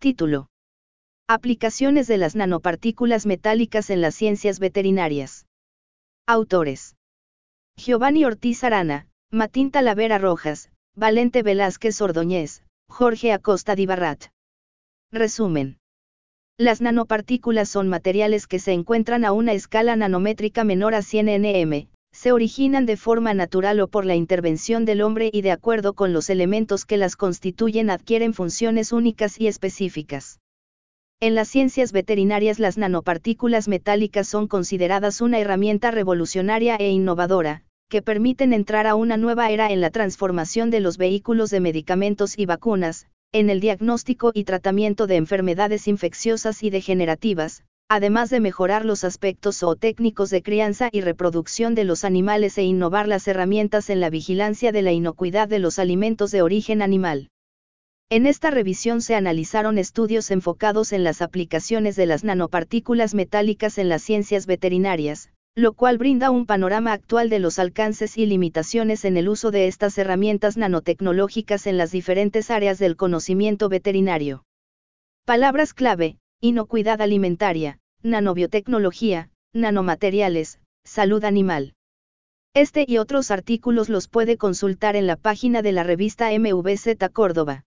Título. Aplicaciones de las nanopartículas metálicas en las ciencias veterinarias. Autores. Giovanni Ortiz Arana, Matín Talavera Rojas, Valente Velázquez Ordóñez, Jorge Acosta Dibarrat. Resumen. Las nanopartículas son materiales que se encuentran a una escala nanométrica menor a 100 nm, se originan de forma natural o por la intervención del hombre y de acuerdo con los elementos que las constituyen adquieren funciones únicas y específicas. En las ciencias veterinarias las nanopartículas metálicas son consideradas una herramienta revolucionaria e innovadora, que permiten entrar a una nueva era en la transformación de los vehículos de medicamentos y vacunas, en el diagnóstico y tratamiento de enfermedades infecciosas y degenerativas, además de mejorar los aspectos zootécnicos de crianza y reproducción de los animales e innovar las herramientas en la vigilancia de la inocuidad de los alimentos de origen animal. En esta revisión se analizaron estudios enfocados en las aplicaciones de las nanopartículas metálicas en las ciencias veterinarias, lo cual brinda un panorama actual de los alcances y limitaciones en el uso de estas herramientas nanotecnológicas en las diferentes áreas del conocimiento veterinario. Palabras clave: inocuidad alimentaria, nanobiotecnología, nanomateriales, salud animal. Este y otros artículos los puede consultar en la página de la revista MVZ Córdoba.